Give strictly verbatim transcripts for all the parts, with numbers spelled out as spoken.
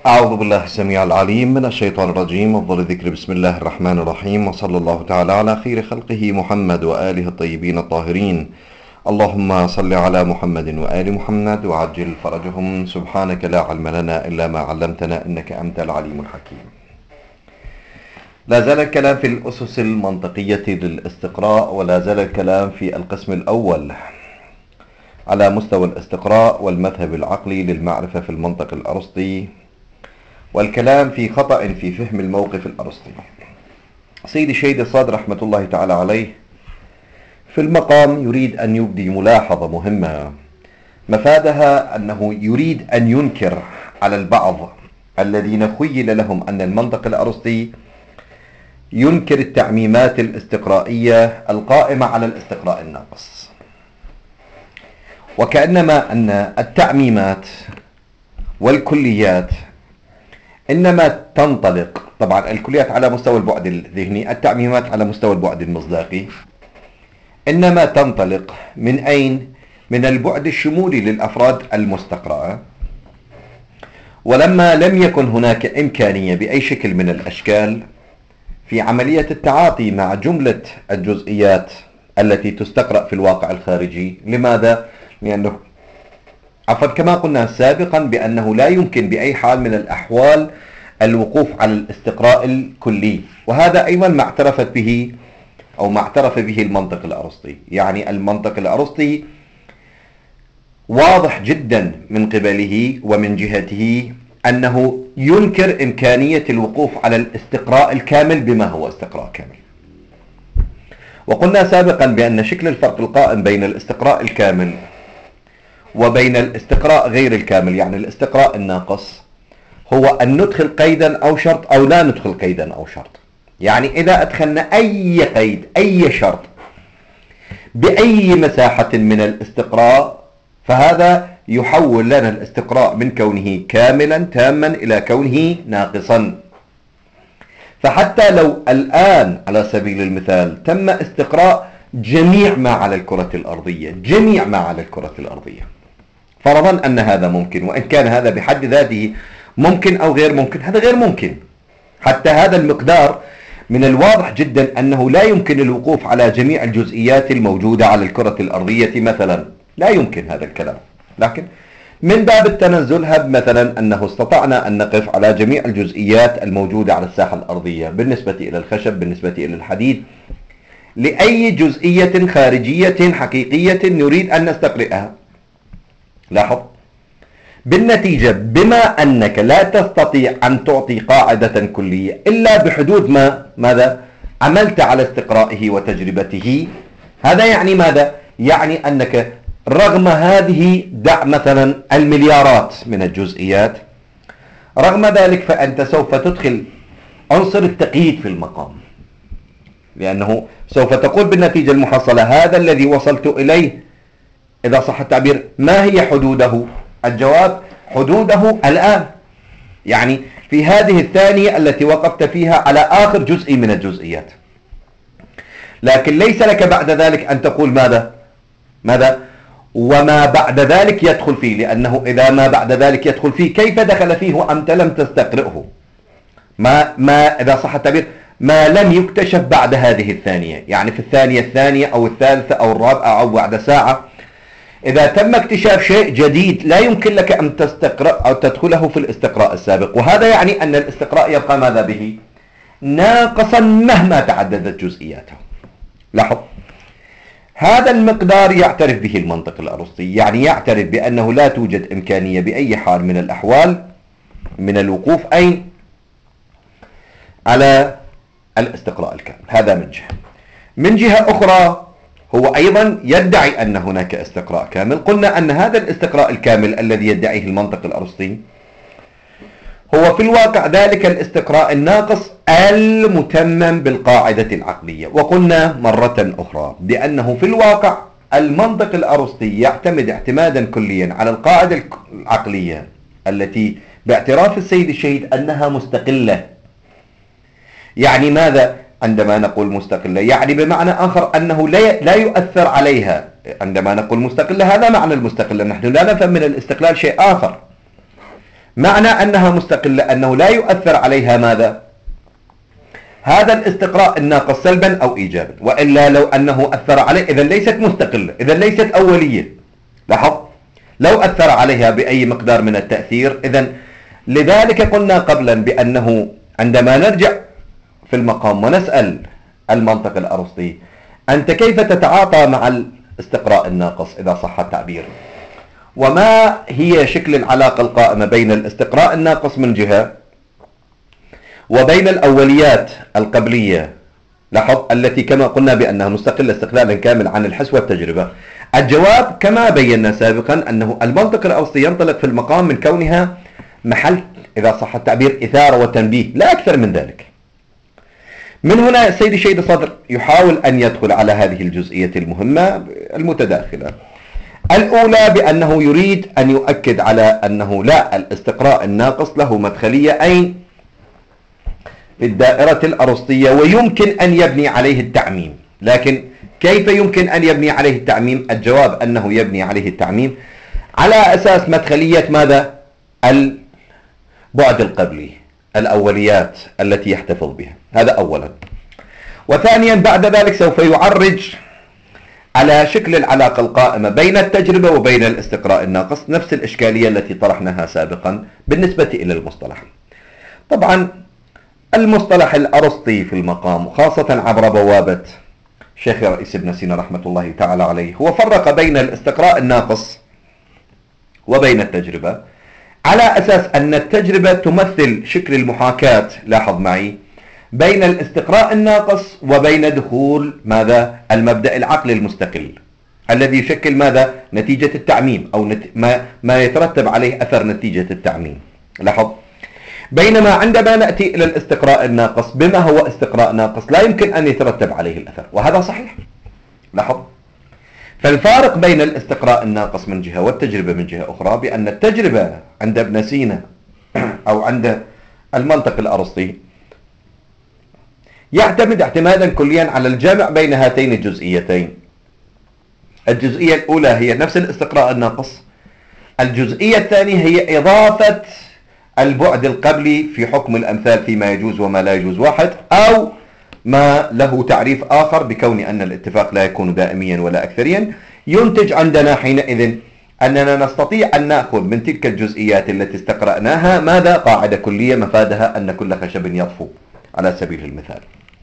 أعوذ بالله السميع العليم من الشيطان الرجيم. أفضل الذكر بسم الله الرحمن الرحيم، وصلى الله تعالى على خير خلقه محمد وآله الطيبين الطاهرين. اللهم صل على محمد وآل محمد وعجل فرجهم. سبحانك لا علم لنا إلا ما علمتنا إنك أنت العليم الحكيم. لا زال الكلام في الأسس المنطقية للاستقراء، ولا زال الكلام في القسم الأول على مستوى الاستقراء والمذهب العقلي للمعرفة في المنطق الأرسطي، والكلام في خطأ في فهم الموقف الأرسطي. سيدي الشهيد الصادر رحمة الله تعالى عليه في المقام يريد أن يبدي ملاحظة مهمة مفادها أنه يريد أن ينكر على البعض الذين خيل لهم أن المنطق الأرسطي ينكر التعميمات الاستقرائية القائمة على الاستقراء الناقص، وكأنما أن التعميمات والكليات إنما تنطلق، طبعا الكليات على مستوى البعد الذهني، التعميمات على مستوى البعد المصداقي، إنما تنطلق من أين؟ من البعد الشمولي للأفراد المستقرأة. ولما لم يكن هناك إمكانية بأي شكل من الأشكال في عملية التعاطي مع جملة الجزئيات التي تستقرأ في الواقع الخارجي. لماذا؟ لأنه عفوا كما قلنا سابقا بأنه لا يمكن بأي حال من الأحوال الوقوف على الاستقراء الكلي، وهذا أيضا ما اعترفت به أو ما اعترف به المنطق الأرسطي. يعني المنطق الأرسطي واضح جدا من قبله ومن جهته أنه ينكر إمكانية الوقوف على الاستقراء الكامل بما هو استقراء كامل. وقلنا سابقا بأن شكل الفرق القائم بين الاستقراء الكامل وبين الاستقراء غير الكامل، يعني الاستقراء الناقص، هو أن ندخل قيدا أو شرط أو لا ندخل قيدا أو شرط. يعني إذا أدخلنا أي قيد أي شرط بأي مساحة من الاستقراء فهذا يحول لنا الاستقراء من كونه كاملا تاما إلى كونه ناقصا. فحتى لو الآن على سبيل المثال تم استقراء جميع ما على الكرة الأرضية جميع ما على الكرة الأرضية فرضا أن هذا ممكن، وإن كان هذا بحد ذاته ممكن أو غير ممكن، هذا غير ممكن. حتى هذا المقدار من الواضح جدا أنه لا يمكن الوقوف على جميع الجزئيات الموجودة على الكرة الأرضية مثلا، لا يمكن هذا الكلام. لكن من باب التنزل هب مثلا أنه استطعنا أن نقف على جميع الجزئيات الموجودة على الساحة الأرضية بالنسبة إلى الخشب، بالنسبة إلى الحديد، لأي جزئية خارجية حقيقية نريد أن نستقرئها. لاحظ بالنتيجة بما أنك لا تستطيع أن تعطي قاعدة كلية إلا بحدود ما ماذا عملت على استقرائه وتجربته. هذا يعني ماذا؟ يعني أنك رغم هذه دع مثلا المليارات من الجزئيات، رغم ذلك فأنت سوف تدخل عنصر التقييد في المقام، لأنه سوف تقول بالنتيجة المحصلة هذا الذي وصلت إليه إذا صح التعبير ما هي حدوده؟ الجواب حدوده الآن، يعني في هذه الثانية التي وقفت فيها على آخر جزء من الجزئيات. لكن ليس لك بعد ذلك أن تقول ماذا ماذا وما بعد ذلك يدخل فيه، لأنه إذا ما بعد ذلك يدخل فيه كيف دخل فيه وأنت لم تستقرئه؟ ما ما إذا صح التعبير ما لم يكتشف بعد هذه الثانية، يعني في الثانية الثانية أو الثالثة أو الرابعة أو بعد ساعة، إذا تم اكتشاف شيء جديد لا يمكن لك أن تستقرأ أو تدخله في الاستقراء السابق. وهذا يعني أن الاستقراء يبقى ماذا به؟ ناقصا مهما تعددت جزئياته. لاحظ هذا المقدار يعترف به المنطق الأرسطي، يعني يعترف بأنه لا توجد إمكانية بأي حال من الأحوال من الوقوف أين على الاستقراء الكامل. هذا من جهة. من جهة أخرى هو أيضا يدعي أن هناك استقراء كامل. قلنا أن هذا الاستقراء الكامل الذي يدعيه المنطق الأرسطي هو في الواقع ذلك الاستقراء الناقص المتمم بالقاعدة العقلية. وقلنا مرة أخرى بأنه في الواقع المنطق الأرسطي يعتمد اعتمادا كليا على القاعدة العقلية التي باعتراف السيد الشهيد أنها مستقلة. يعني ماذا عندما نقول مستقلة؟ يعني بمعنى آخر أنه لا يؤثر عليها. عندما نقول مستقلة هذا معنى المستقلة، نحن لا نفهم من الاستقلال شيء آخر. معنى أنها مستقلة أنه لا يؤثر عليها ماذا؟ هذا الاستقراء الناقص سلبا أو إيجابا، وإلا لو أنه أثر عليه إذا ليست مستقلة، إذا ليست أولية. لاحظ، لو أثر عليها بأي مقدار من التأثير إذا. لذلك قلنا قبلا بأنه عندما نرجع في المقام ونسأل المنطق الأرسطي أنت كيف تتعاطى مع الاستقراء الناقص إذا صح التعبير، وما هي شكل العلاقة القائمة بين الاستقراء الناقص من جهة وبين الأوليات القبلية، لاحظ، التي كما قلنا بأنها مستقلة استقلالا كامل عن الحس والتجربة. الجواب كما بينا سابقا أنه المنطق الأرسطي ينطلق في المقام من كونها محل إذا صح التعبير إثارة وتنبيه، لا أكثر من ذلك. من هنا السيد الشهيد صدر يحاول أن يدخل على هذه الجزئية المهمة المتداخلة. الأولى بأنه يريد أن يؤكد على أنه لا، الاستقراء الناقص له مدخلية أين؟ في الدائرة الأرسطية، ويمكن أن يبني عليه التعميم. لكن كيف يمكن أن يبني عليه التعميم؟ الجواب أنه يبني عليه التعميم على أساس مدخلية ماذا؟ البعد القبلي، الأوليات التي يحتفظ بها. هذا أولا. وثانيا بعد ذلك سوف يعرج على شكل العلاقة القائمة بين التجربة وبين الاستقراء الناقص، نفس الإشكالية التي طرحناها سابقا بالنسبة إلى المصطلح. طبعا المصطلح الأرسطي في المقام، وخاصة عبر بوابة شيخ رئيس ابن سينا رحمة الله تعالى عليه، هو فرق بين الاستقراء الناقص وبين التجربة على أساس أن التجربة تمثل شكل المحاكاة، لاحظ معي، بين الاستقراء الناقص وبين دخول ماذا؟ المبدأ العقلي المستقل الذي يشكل ماذا؟ نتيجة التعميم، أو نت... ما... ما يترتب عليه أثر نتيجة التعميم. لاحظ، بينما عندما نأتي إلى الاستقراء الناقص، بما هو استقراء ناقص لا يمكن أن يترتب عليه الأثر، وهذا صحيح. لاحظ، فالفارق بين الاستقراء الناقص من جهة والتجربة من جهة أخرى بأن التجربة عند ابن سينا أو عند المنطق الأرسطي يعتمد اعتمادا كليا على الجمع بين هاتين الجزئيتين. الجزئية الأولى هي نفس الاستقراء الناقص، الجزئية الثانية هي إضافة البعد القبلي في حكم الأمثال فيما يجوز وما لا يجوز واحد، أو ما له تعريف آخر بكون أن الاتفاق لا يكون دائميا ولا أكثريا. ينتج عندنا حينئذ أننا نستطيع أن نأخذ من تلك الجزئيات التي استقرأناها ماذا؟ قاعدة كلية مفادها أن كل خشب يطفو على سبيل المثال.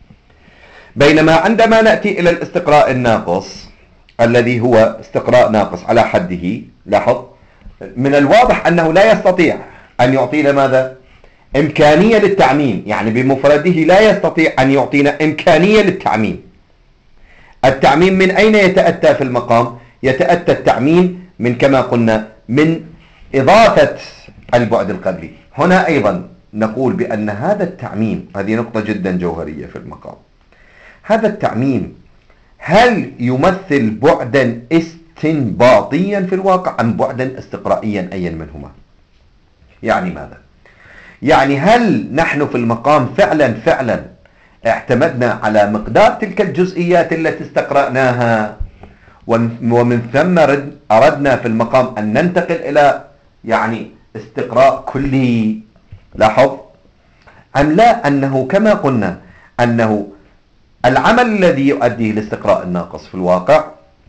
بينما عندما نأتي إلى الاستقراء الناقص الذي هو استقراء ناقص على حده، لاحظ، من الواضح أنه لا يستطيع أن يعطينا ماذا؟ إمكانية للتعميم، يعني بمفرده لا يستطيع أن يعطينا إمكانية للتعميم. التعميم من أين يتأتى في المقام؟ يتأتى التعميم من كما قلنا من إضافة البعد القبلي. هنا أيضا نقول بأن هذا التعميم، هذه نقطة جدا جوهرية في المقام، هذا التعميم هل يمثل بعدا استنباطيا في الواقع أم بعدا استقرائيا أيا منهما؟ يعني ماذا؟ يعني هل نحن في المقام فعلا فعلا اعتمدنا على مقدار تلك الجزئيات التي استقرأناها ومن ثم أردنا في المقام أن ننتقل إلى يعني استقراء كلي، لاحظ، أم لا أنه كما قلنا أنه العمل الذي يؤديه الاستقراء الناقص في الواقع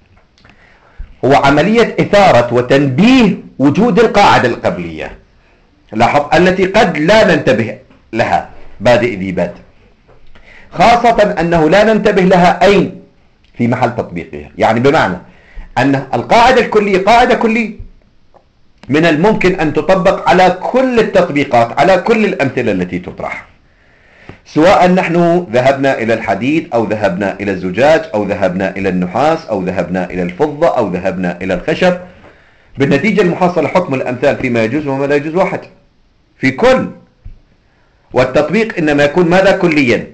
هو عملية إثارة وتنبيه وجود القاعدة القبلية، لاحظ، التي قد لا ننتبه لها بادئ ذي باد، خاصة أنه لا ننتبه لها أين؟ في محل تطبيقها. يعني بمعنى أن القاعدة الكلية قاعدة كلية من الممكن أن تطبق على كل التطبيقات، على كل الأمثلة التي تطرح، سواء نحن ذهبنا إلى الحديد أو ذهبنا إلى الزجاج أو ذهبنا إلى النحاس أو ذهبنا إلى الفضة أو ذهبنا إلى الخشب. بالنتيجة المحصلة حكم الأمثال فيما يجوز وما لا يجوز واحد في كل، والتطبيق إنما يكون ماذا؟ كليا.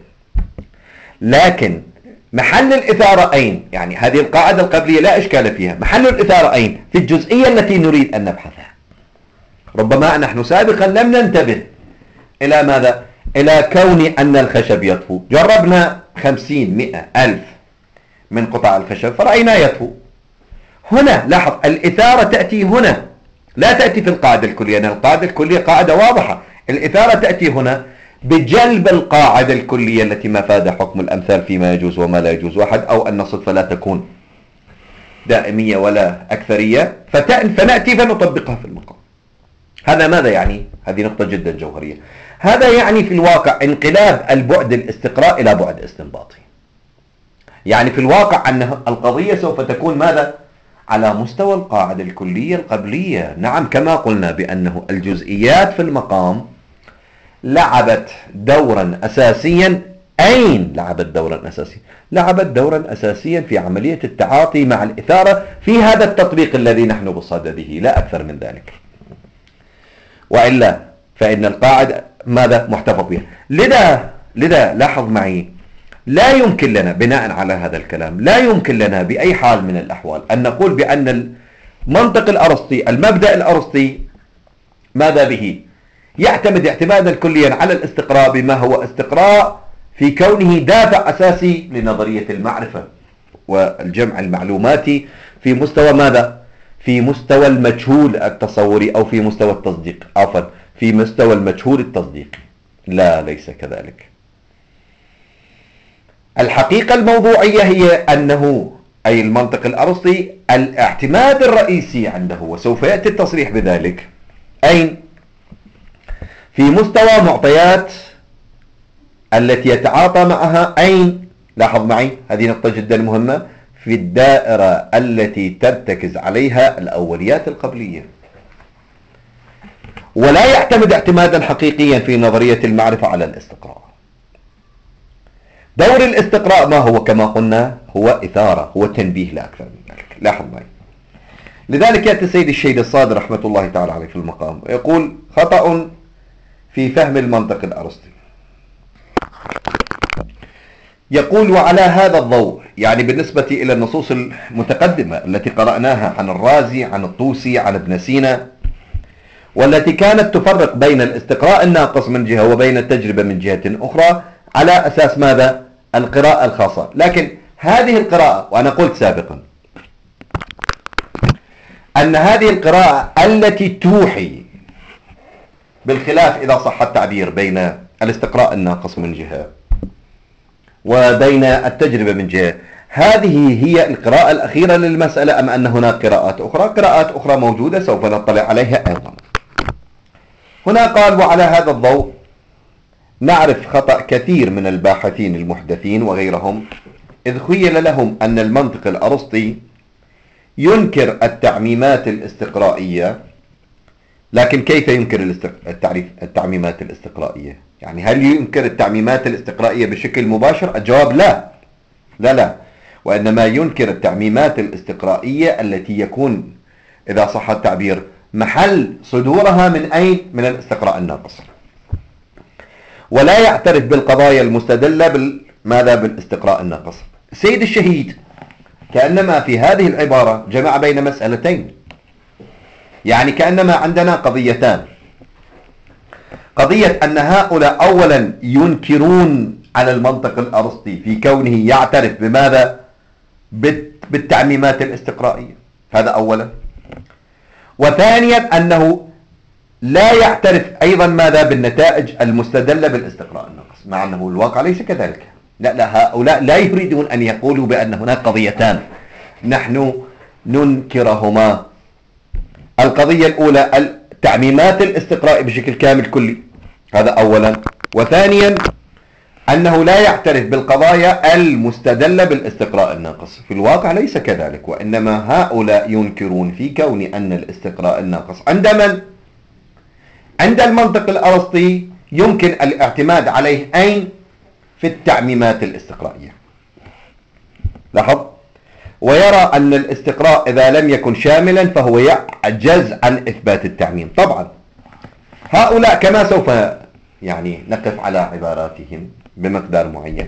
لكن محل الإثارة أين؟ يعني هذه القاعدة القبلية لا إشكال فيها، محل الإثارة أين؟ في الجزئية التي نريد أن نبحثها. ربما نحن سابقا لم ننتبه إلى ماذا؟ إلى كون أن الخشب يطفو، جربنا خمسين مئة ألف من قطع الخشب فرأينا يطفو. هنا لاحظ الإثارة تأتي هنا لا تأتي في القاعدة الكلية، لأن القاعدة الكلية قاعدة واضحة. الإثارة تأتي هنا بجلب القاعدة الكلية التي مفاد حكم الأمثال فيما يجوز وما لا يجوز واحد، أو أن الصدفة لا تكون دائمية ولا أكثرية، فنأتي فنطبقها في المقام. هذا ماذا يعني؟ هذه نقطة جدا جوهرية. هذا يعني في الواقع انقلاب البعد الاستقراء إلى بعد استنباطي. يعني في الواقع أن القضية سوف تكون ماذا؟ على مستوى القاعدة الكلية القبلية. نعم، كما قلنا بأنه الجزئيات في المقام لعبت دورا أساسيا. أين لعبت دورا أساسيا؟ لعبت دورا أساسيا في عملية التعاطي مع الإثارة في هذا التطبيق الذي نحن بصدده، لا أكثر من ذلك. وإلا فإن القاعدة ماذا؟ محتفظ بها. لذا لذا لاحظ معي، لا يمكن لنا بناء على هذا الكلام، لا يمكن لنا بأي حال من الأحوال أن نقول بأن المنطق الأرسطي، المبدأ الأرسطي ماذا به؟ يعتمد اعتمادا كليا على الاستقراء بما هو استقراء في كونه دافع أساسي لنظرية المعرفة والجمع المعلوماتي في مستوى ماذا؟ في مستوى المجهول التصوري، أو في مستوى التصديق، عفوا في مستوى المجهول التصديقي. لا، ليس كذلك. الحقيقة الموضوعية هي أنه أي المنطق الأرسطي الاعتماد الرئيسي عنده، وسوف يأتي التصريح بذلك، أين؟ في مستوى معطيات التي يتعاطى معها. أين؟ لاحظ معي، هذه نقطة جدا مهمة، في الدائرة التي ترتكز عليها الأوليات القبلية. ولا يعتمد اعتمادا حقيقيا في نظرية المعرفة على الاستقراء. دور الاستقراء ما هو؟ كما قلنا هو إثارة، هو تنبيه، لا أكثر من ذلك. لاحظ معي. لذلك يأتي السيد الشهيد الصادر رحمة الله تعالى عليه في المقام يقول: خطأ في فهم المنطق الأرسطي. يقول: وعلى هذا الضوء، يعني بالنسبة إلى النصوص المتقدمة التي قرأناها عن الرازي، عن الطوسي، عن ابن سينا، والتي كانت تفرق بين الاستقراء الناقص من جهة وبين التجربة من جهة أخرى على أساس ماذا؟ القراءة الخاصة. لكن هذه القراءة، وأنا قلت سابقا أن هذه القراءة التي توحي بالخلاف إذا صح التعبير بين الاستقراء الناقص من جهة وبين التجربة من جهة، هذه هي القراءة الأخيرة للمسألة، أم أن هناك قراءات أخرى؟ قراءات أخرى موجودة سوف نطلع عليها أيضا. هنا قال: وعلى هذا الضوء نعرف خطأ كثير من الباحثين المحدثين وغيرهم، إذ خيل لهم أن المنطق الأرسطي ينكر التعميمات الاستقرائية. لكن كيف ينكر التعريف التعميمات الاستقرائية؟ يعني هل ينكر التعميمات الاستقرائية بشكل مباشر؟ الجواب لا لا لا وإنما ينكر التعميمات الاستقرائية التي يكون إذا صح التعبير محل صدورها من أين؟ من الاستقراء الناقص. ولا يعترف بالقضايا المستدلة بالماذا؟ بالاستقراء الناقص. سيد الشهيد كأنما في هذه العبارة جمع بين مسألتين، يعني كأنما عندنا قضيتان: قضية أن هؤلاء أولا ينكرون على المنطق الأرسطي في كونه يعترف بماذا؟ بالتعميمات الاستقرائية، هذا أولا. وثانيا أنه لا يعترف أيضا ماذا؟ بالنتائج المستدلة بالاستقراء الناقص، مع أنه الواقع ليس كذلك. لا لا هؤلاء لا يريدون أن يقولوا بأن هناك قضيتان نحن ننكرهما. القضية الأولى التعميمات الاستقراء بشكل كامل كلي، هذا أولا. وثانيا أنه لا يعترف بالقضايا المستدلة بالاستقراء الناقص. في الواقع ليس كذلك، وإنما هؤلاء ينكرون في كون أن الاستقراء الناقص عند من؟ عند المنطق الأرسطي يمكن الاعتماد عليه أين؟ في التعميمات الاستقرائية. لاحظ. ويرى أن الاستقراء إذا لم يكن شاملا فهو يعجز عن إثبات التعميم. طبعا هؤلاء كما سوف يعني نقف على عباراتهم بمقدار معين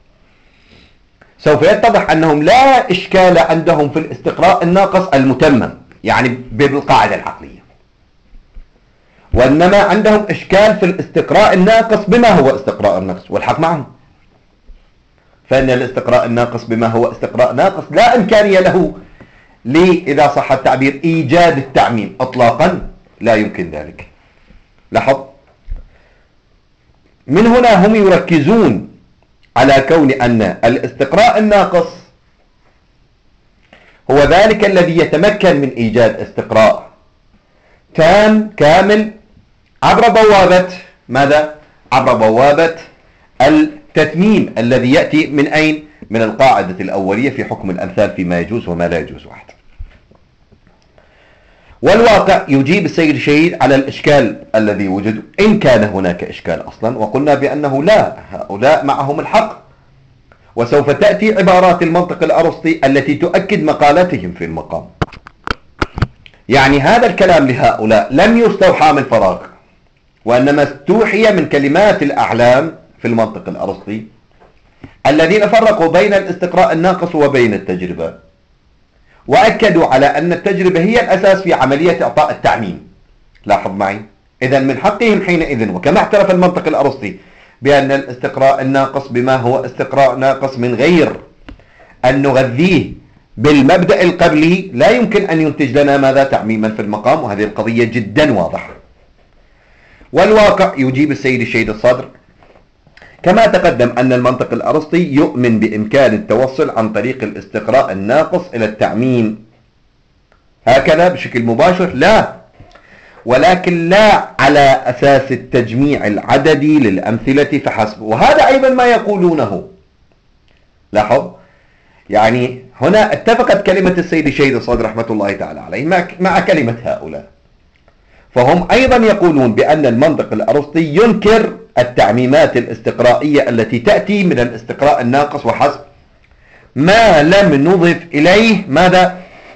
سوف يتضح أنهم لا إشكال عندهم في الاستقراء الناقص المتمم، يعني بالقاعدة العقلية، وإنما عندهم إشكال في الاستقراء الناقص بما هو استقراء الناقص، والحق معهم. فإن الاستقراء الناقص بما هو استقراء ناقص لا إمكانية له لي إذا صح التعبير إيجاد التعميم إطلاقا لا يمكن ذلك. لاحظ، من هنا هم يركزون على كون أن الاستقراء الناقص هو ذلك الذي يتمكن من إيجاد استقراء تام كامل عبر بوابة ماذا؟ عبر بوابة التتميم الذي يأتي من أين؟ من القاعدة الأولية في حكم الأمثال فيما يجوز وما لا يجوز واحد. والواقع يجيب السيد الشهيد على الإشكال الذي وجد إن كان هناك إشكال أصلا، وقلنا بأنه لا، هؤلاء معهم الحق، وسوف تأتي عبارات المنطق الأرسطي التي تؤكد مقالتهم في المقام. يعني هذا الكلام لهؤلاء لم يستوحى من فراغ، وإنما استوحي من كلمات الأعلام في المنطق الأرسطي الذين فرقوا بين الاستقراء الناقص وبين التجربة، وأكدوا على أن التجربة هي الأساس في عملية إعطاء التعميم. لاحظ معي، إذن من حقهم حينئذ، وكما اعترف المنطق الأرسطي بأن الاستقراء الناقص بما هو استقراء ناقص من غير أن نغذيه بالمبدأ القبلي، لا يمكن أن ينتج لنا ماذا؟ تعميما في المقام، وهذه القضية جدا واضحة. والواقع يجيب السيد الشهيد الصدر كما تقدم أن المنطق الأرسطي يؤمن بإمكان التوصل عن طريق الاستقراء الناقص إلى التعميم هكذا بشكل مباشر، لا، ولكن لا على أساس التجميع العددي للأمثلة فحسب، وهذا أيضا ما يقولونه. لاحظ، يعني هنا اتفقت كلمة السيد الشهيد الصدر رحمة الله تعالى عليه مع كلمة هؤلاء، فهم أيضا يقولون بأن المنطق الأرسطي ينكر التعميمات الاستقرائية التي تأتي من الاستقراء الناقص وحسب، ما لم نضف إليه ماذا؟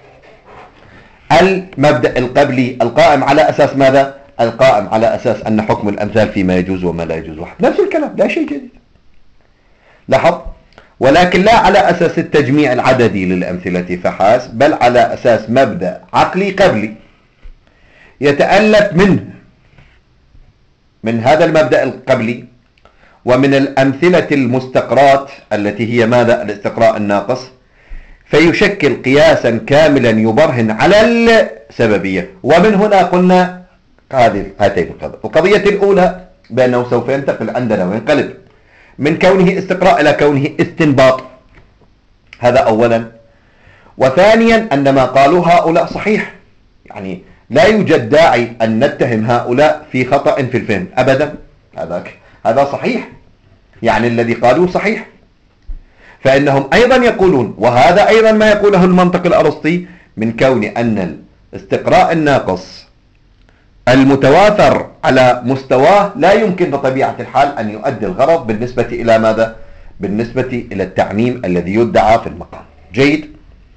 المبدأ القبلي القائم على أساس ماذا؟ القائم على أساس أن حكم الأمثال فيما يجوز وما لا يجوز واحد. نفس الكلام، لا شيء جديد. لاحظ، ولكن لا على أساس التجميع العددي للأمثلة فحسب، بل على أساس مبدأ عقلي قبلي يتألف منه من هذا المبدأ القبلي ومن الأمثلة المستقرات التي هي ماذا؟ الاستقراء الناقص، فيشكل قياسا كاملا يبرهن على السببية. ومن هنا قلنا هذه هاتين القضية القضية الأولى بأنه سوف ينتقل عندنا وينقلب من كونه استقراء إلى كونه استنباط، هذا أولا. وثانيا أن ما قالوا هؤلاء صحيح، يعني لا يوجد داعي أن نتهم هؤلاء في خطأ في الفهم أبدا، هذا هذا صحيح، يعني الذي قالوه صحيح. فإنهم أيضا يقولون، وهذا أيضا ما يقوله المنطق الأرسطي، من كون أن الاستقراء الناقص المتوافر على مستواه لا يمكن بطبيعة الحال أن يؤدي الغرض بالنسبة إلى ماذا؟ بالنسبة إلى التعميم الذي يدعى في المقام. جيد.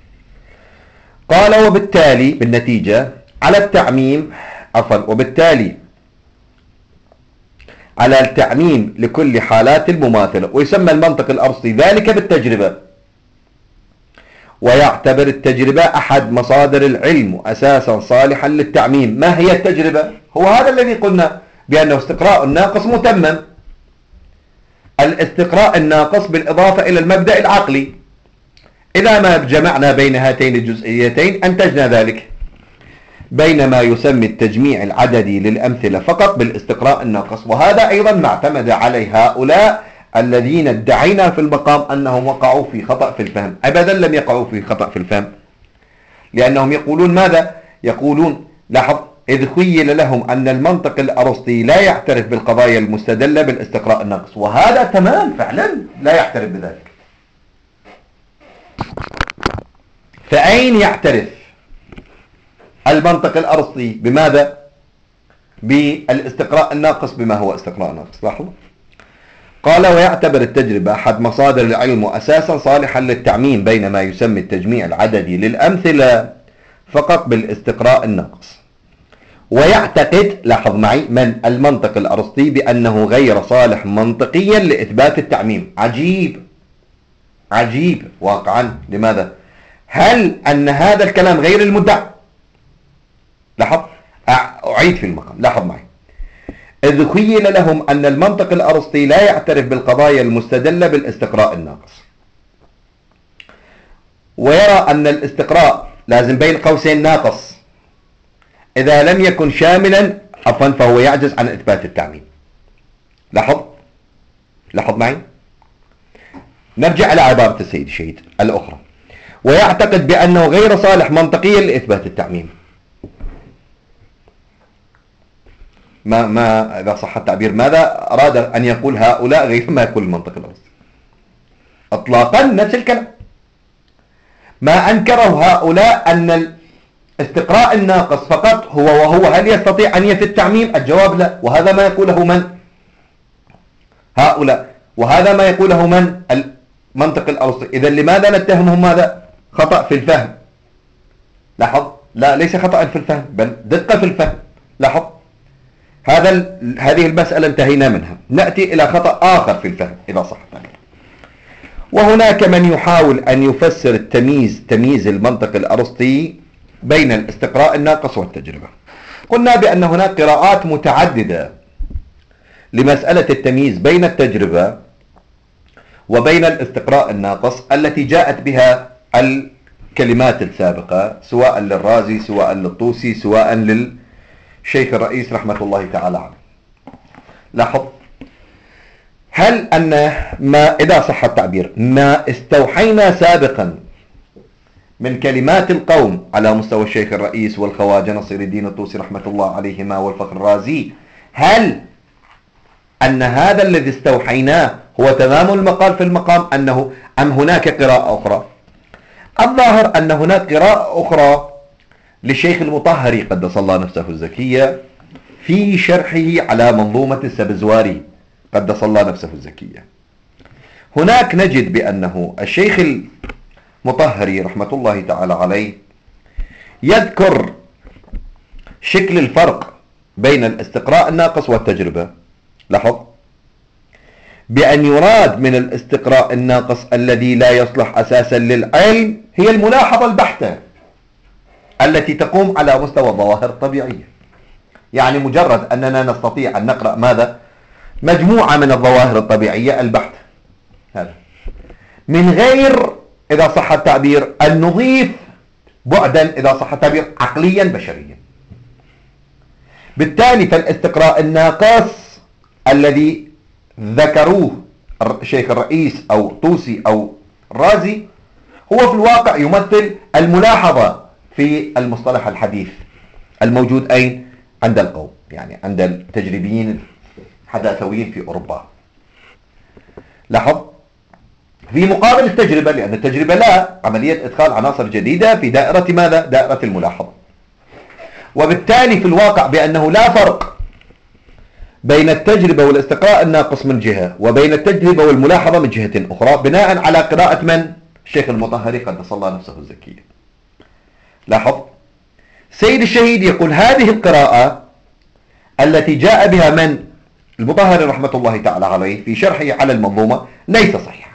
قال وبالتالي بالنتيجة على التعميم عفوا وبالتالي على التعميم لكل حالات المماثلة، ويسمى المنطق الأرسطي ذلك بالتجربة، ويعتبر التجربة أحد مصادر العلم أساسا صالحا للتعميم. ما هي التجربة؟ هو هذا الذي قلنا بأنه استقراء الناقص متمم، الاستقراء الناقص بالإضافة إلى المبدأ العقلي. إذا ما جمعنا بين هاتين الجزئيتين أنتجنا ذلك، بينما يسمي التجميع العددي للأمثلة فقط بالاستقراء الناقص. وهذا أيضا ما اعتمد عليه هؤلاء الذين ادعينا في المقام أنهم وقعوا في خطأ في الفهم. أبدا لم يقعوا في خطأ في الفهم، لأنهم يقولون ماذا؟ يقولون لاحظ، إذ خيل لهم أن المنطق الأرسطي لا يعترف بالقضايا المستدلة بالاستقراء الناقص، وهذا تمام فعلا لا يعترف بذلك. فأين يعترف المنطق الأرسطي بماذا؟ بالاستقراء الناقص بما هو استقراء ناقص. لاحظوا، قال ويعتبر التجربة أحد مصادر العلم أساسا صالحا للتعميم، بينما يسمي التجميع العددي للأمثلة فقط بالاستقراء الناقص. ويعتقد، لاحظ معي، من المنطق الأرسطي بأنه غير صالح منطقيا لإثبات التعميم. عجيب عجيب واقعا. لماذا؟ هل أن هذا الكلام غير المدعى؟ لاحظ، أعيد في المقام، لاحظ معي، إذ خيل لهم أن المنطق الأرسطي لا يعترف بالقضايا المستدلة بالاستقراء الناقص، ويرى أن الاستقراء لازم بين قوسين ناقص. إذا لم يكن شاملا عفوا فهو يعجز عن إثبات التعميم. لاحظ لاحظ معي. نرجع إلى عبارة السيد الشهيد الأخرى: ويعتقد بأنه غير صالح منطقيا لإثبات التعميم. ما ما إذا صح التعبير ماذا أراد أن يقول هؤلاء غير ما يقول المنطق الأرسطي إطلاقا؟ نفس الكلام. ما أنكره هؤلاء أن الاستقراء الناقص فقط هو وهو هل يستطيع أن يفي التعميم؟ الجواب لا. وهذا ما يقوله من؟ هؤلاء. وهذا ما يقوله من؟ المنطق الأرسطي. إذا لماذا نتهمهم ماذا؟ خطأ في الفهم. لاحظ، لا ليس خطأ في الفهم بل دقة في الفهم. لاحظ هذا هذه المسألة انتهينا منها. نأتي إلى خطأ آخر في الفهم إذا صح التعبير. وهناك من يحاول أن يفسر التمييز تمييز المنطق الأرسطي بين الاستقراء الناقص والتجربة. قلنا بأن هناك قراءات متعددة لمسألة التمييز بين التجربة وبين الاستقراء الناقص التي جاءت بها الكلمات السابقة، سواء للرازي سواء للطوسي سواء للشيخ الرئيس رحمة الله تعالى عنه. لاحظ، هل أن ما إذا صح التعبير ما استوحينا سابقا من كلمات القوم على مستوى الشيخ الرئيس والخواجة نصير الدين الطوسي رحمة الله عليهما والفخر الرازي، هل أن هذا الذي استوحيناه هو تمام المقال في المقام أنه أم هناك قراءة أخرى؟ الظاهر أن هناك قراءة أخرى للشيخ المطهري قدس الله نفسه الزكية في شرحه على منظومة السبزواري قدس الله نفسه الزكية. هناك نجد بأنه الشيخ المطهري رحمة الله تعالى عليه يذكر شكل الفرق بين الاستقراء الناقص والتجربة. لاحظ، بأن يراد من الاستقراء الناقص الذي لا يصلح أساسا للعلم هي الملاحظة البحتة التي تقوم على مستوى الظواهر الطبيعية. يعني مجرد أننا نستطيع أن نقرأ ماذا؟ مجموعة من الظواهر الطبيعية البحتة، هذا من غير إذا صح التعبير أن نضيف بعدا إذا صح التعبير عقليا بشريا. بالتالي فالاستقراء الناقص الذي ذكروه الشيخ الرئيس أو طوسي أو رازي هو في الواقع يمثل الملاحظة في المصطلح الحديث الموجود أين؟ عند القوم، يعني عند التجريبيين الحداثويين في أوروبا. لاحظ، في مقابل التجربة، لأن التجربة لا عملية إدخال عناصر جديدة في دائرة ماذا؟ دائرة الملاحظة. وبالتالي في الواقع بأنه لا فرق بين التجربة والاستقراء الناقص من جهة وبين التجربة والملاحظة من جهة أخرى، بناء على قراءة من؟ الشيخ المطهري قدس الله نفسه الزكية. لاحظ، سيد الشهيد يقول هذه القراءة التي جاء بها من؟ المطهري رحمة الله تعالى عليه في شرحه على المنظومة ليس صحيحا.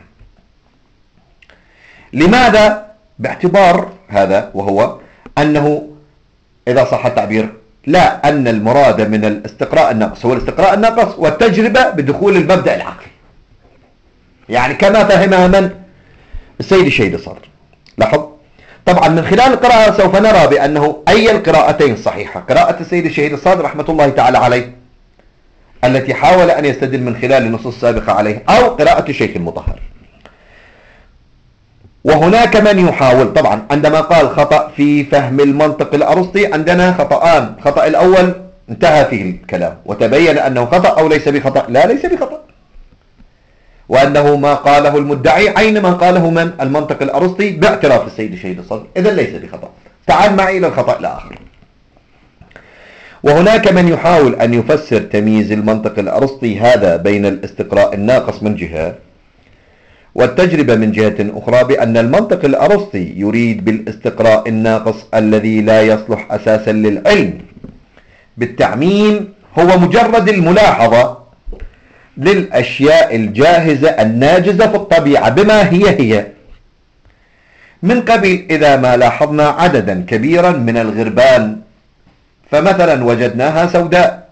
لماذا؟ باعتبار هذا وهو أنه إذا صح التعبير لا أن المراد من الاستقراء الناقص هو الاستقراء الناقص والتجربة بدخول المبدأ العقلي، يعني كما فهمها من؟ السيد الشهيد الصدر. لاحظ، طبعا من خلال القراءة سوف نرى بأنه أي القراءتين صحيحة، قراءة السيد الشهيد الصدر رحمة الله تعالى عليه التي حاول أن يستدل من خلال النصوص السابقة عليه، أو قراءة الشيخ المطهر. وهناك من يحاول، طبعا عندما قال خطأ في فهم المنطق الأرسطي عندنا خطأان. الخطأ الأول انتهى فيه الكلام وتبين أنه خطأ أو ليس بخطأ؟ لا، ليس بخطأ، وأنه ما قاله المدعي عين ما قاله من؟ المنطق الأرسطي باعتراف السيد الشهيد الصدر، إذا ليس بخطأ. تعال معي إلى الخطأ الآخر. وهناك من يحاول أن يفسر تمييز المنطق الأرسطي هذا بين الاستقراء الناقص من جهة والتجربة من جهة أخرى بأن المنطق الأرسطي يريد بالاستقراء الناقص الذي لا يصلح أساسا للعلم بالتعميم هو مجرد الملاحظة للأشياء الجاهزة الناجزة في الطبيعة بما هي هي، من قبل إذا ما لاحظنا عددا كبيرا من الغربان فمثلا وجدناها سوداء،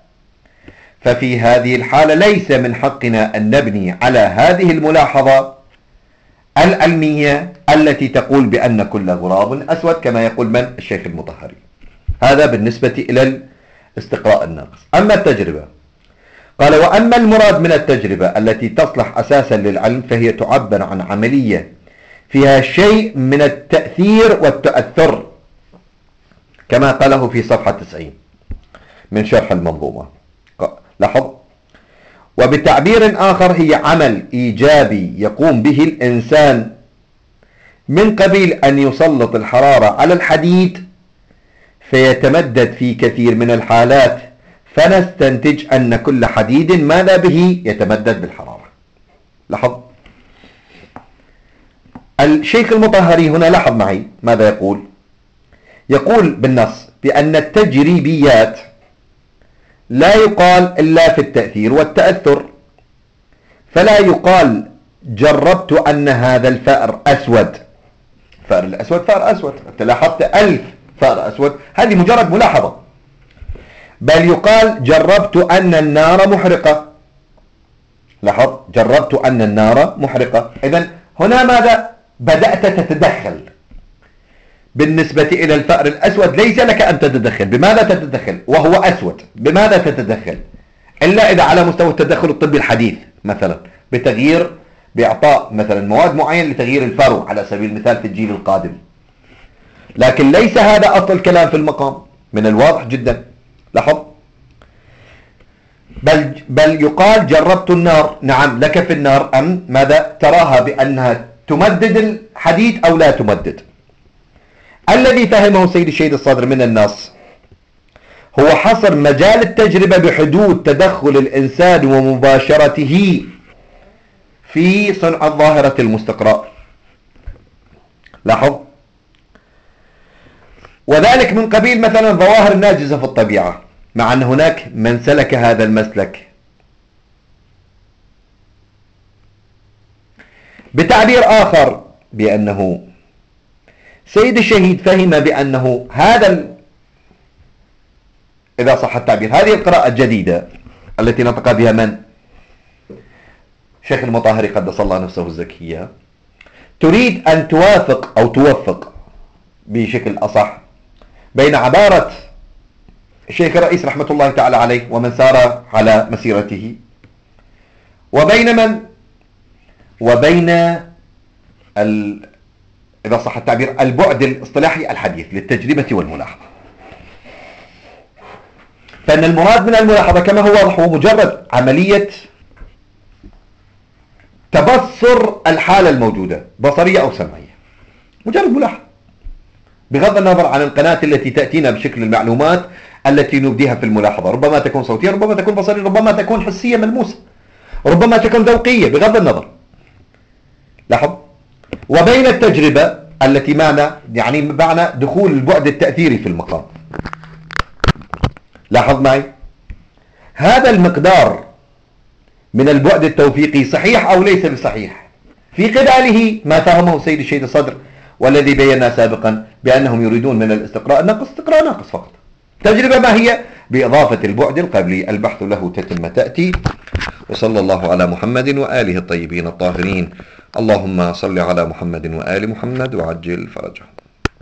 ففي هذه الحالة ليس من حقنا أن نبني على هذه الملاحظة العلمية التي تقول بأن كل غراب أسود كما يقول من؟ الشيخ المطهري. هذا بالنسبة إلى الاستقراء الناقص. أما التجربة قال وأما المراد من التجربة التي تصلح أساسا للعلم فهي تعبر عن عملية فيها شيء من التأثير والتأثر كما قاله في صفحة تسعين من شرح المنظومة. لاحظ وبتعبير آخر هي عمل إيجابي يقوم به الإنسان من قبيل أن يسلط الحرارة على الحديد فيتمدد في كثير من الحالات فنستنتج أن كل حديد ماذا به يتمدد بالحرارة. لاحظ الشيخ المطهري هنا لاحظ معي ماذا يقول. يقول بالنص بأن التجريبيات لا يقال إلا في التأثير والتأثر، فلا يقال جربت أن هذا الفأر أسود. فأر الأسود فأر أسود، أنت لاحظت ألف فأر أسود، هذه مجرد ملاحظة. بل يقال جربت أن النار محرقة. لاحظ جربت أن النار محرقة. إذن هنا ماذا بدأت تتدخل بالنسبة إلى الفأر الأسود؟ ليس لك أن تتدخل. بماذا تتدخل وهو أسود؟ بماذا تتدخل إلا إذا على مستوى التدخل الطبي الحديث مثلا بتغيير بإعطاء مثلا مواد معينة لتغيير الفرو على سبيل المثال في الجيل القادم. لكن ليس هذا أصل الكلام في المقام من الواضح جدا. لاحظ بل, بل يقال جربت النار. نعم لك في النار أم ماذا تراها بأنها تمدد الحديد أو لا تمدد. الذي فهمه سيد الشهيد الصدر من النص هو حصر مجال التجربة بحدود تدخل الإنسان ومباشرته في صنع الظاهرة المستقراء. لاحظ وذلك من قبيل مثلا الظواهر الناجزة في الطبيعة، مع أن هناك من سلك هذا المسلك بتعبير آخر بأنه سيد الشهيد فهم بأنه هذا ال... إذا صح التعبير هذه القراءة الجديدة التي نطق بها من؟ شيخ المطهري قدس الله نفسه الزكية، تريد أن توافق أو توفق بشكل أصح بين عبارة الشيخ الرئيس رحمة الله تعالى عليه ومن سار على مسيرته وبين من؟ وبين ال... إذا صح التعبير البعد الاصطلاحي الحديث للتجربة والملاحظة. فإن المراد من الملاحظة كما هو واضح هو مجرد عملية تبصر الحالة الموجودة بصرية أو سمعية، مجرد ملاحظة بغض النظر عن القناة التي تأتينا بشكل المعلومات التي نبديها في الملاحظة. ربما تكون صوتية، ربما تكون بصرية، ربما تكون حسية ملموسة، ربما تكون ذوقية بغض النظر. لاحظ وبين التجربة التي معنى يعني معنى دخول البعد التأثيري في المقام. لاحظ معي هذا المقدار من البعد التوفيقي صحيح أو ليس بصحيح في قباله ما فهمه سيد الشهيد الصدر والذي بينا سابقا بأنهم يريدون من الاستقراء الناقص استقراء ناقص فقط. تجربة ما هي؟ بإضافة البعد القبلي البحث له تتم تأتي. وصلى الله على محمد وآله الطيبين الطاهرين. اللهم صل على محمد وآل محمد وعجل فرجه.